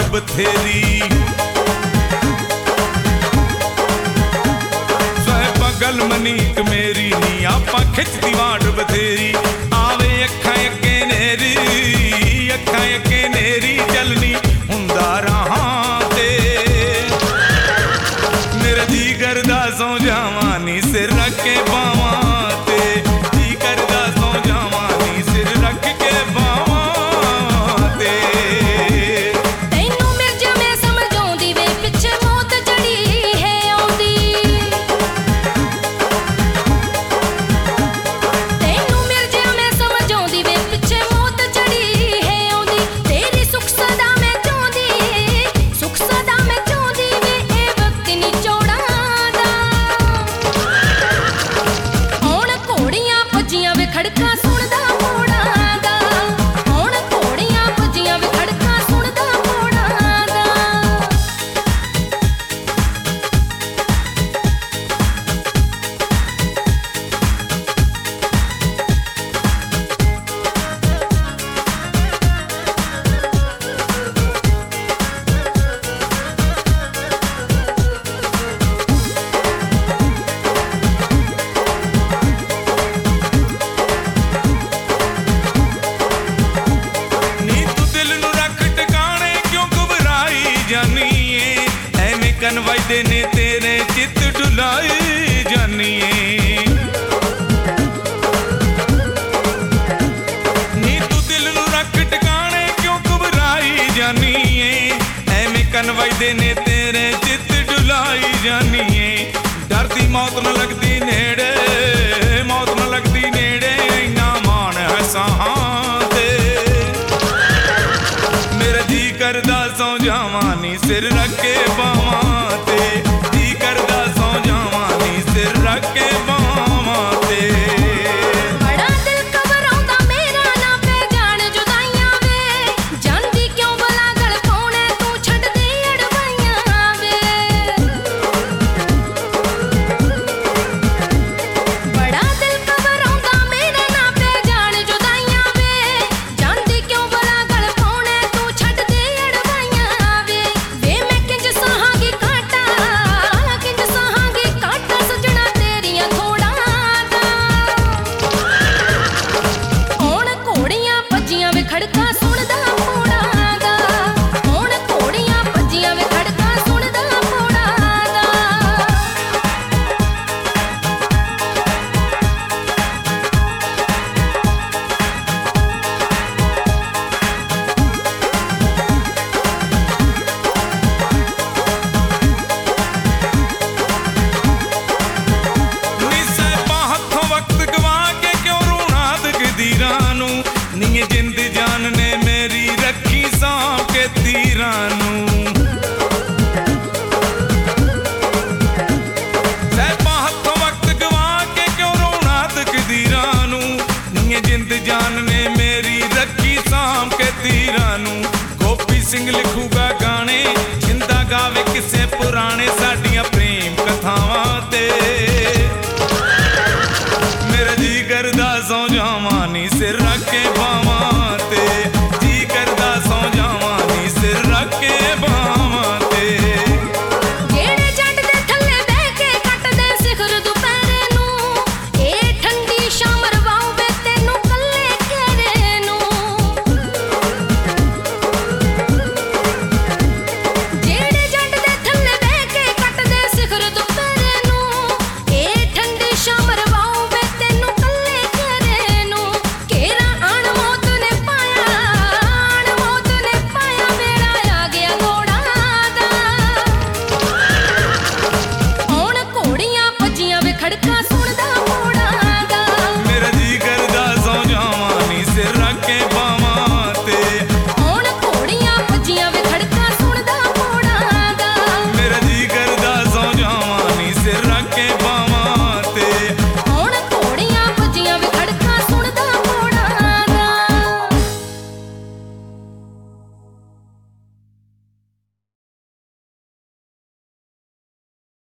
बथेरी बगल मनीक मेरी नी आपा खिचदी वाट बथेरी आवे अखां अगे नेरी अखां अगे नेरी चलनी हुंदा राहां ते मेरा जी करदा सौ जावां नी सिर रख के बावां ते जी करदा सौ जावां नी सिर रख के बावां ते तैनू मिल जा मैं समझाउंदी वे पिछे मौत जड़ी है आउंदी तैनू मिल जा मैं समझाउंदी वे पिछे मौत जड़ी है आउंदी तेरी सुख सदा मैं चाहुंदी सुख सदा मैं चाहुंदी वे ए वक्त नी चौड़ा दा हुण घोड़ियां भजियां वे खड़का सुणदा मोड़ा दा हुण घोड़ियां भजियां वे खड़का सुणदा मोड़ा दा नी तू दिल नू रख टिकाणे क्यों घबराई जानी है एवें कन वजदे ने तेरे चित डुलाई जानी है नी तू दिल नू रख टिकाणे क्यों घबराई जानी है एवें कन वजदे ने तेरे चित डुलाई जानी है डरदी मौत न लगदी नेड़े मौत न लगदी नेड़े इन्ना मान है साहां ते मेरा जी करदा सौ जावां नी सिर रख के बावां ते जी करदा सौ जावां नी सिर रख के बावां ते बड़ा दिल घबराउंदा मेरा ना पे जान जुदाइयां वे जानदी क्यों भला गल पाउणे तू छड्ड दे अड़वाइयां वे बड़ा दिल घबराउंदा मेरा ना पे जान जुदाइयां वे जानदी क्यों भला गल पाउणे तू छड्ड दे अड़वाइयां वे मैं किंज सहांगी काटा सजना तेरियां थोड़ा दा हुण घोड़ियां भजियां वे खड़का सुणदा मोड़ा दा हुण घोड़ियां भजियां वे खड़का सुणदा मोड़ा दा नी साहिबा हत्थों वक्त गवा के क्यों रोना तकदीरां नू नी ये जिंद जान ने मेरी रखी सांप के तीरां नू साहिबा हत्थों वक्त गवा के क्यों रोना तकदीरां नू नी ये जिंद जान ने मेरी रखी सांप के तीरां नू गोपी सिंह लिखूगा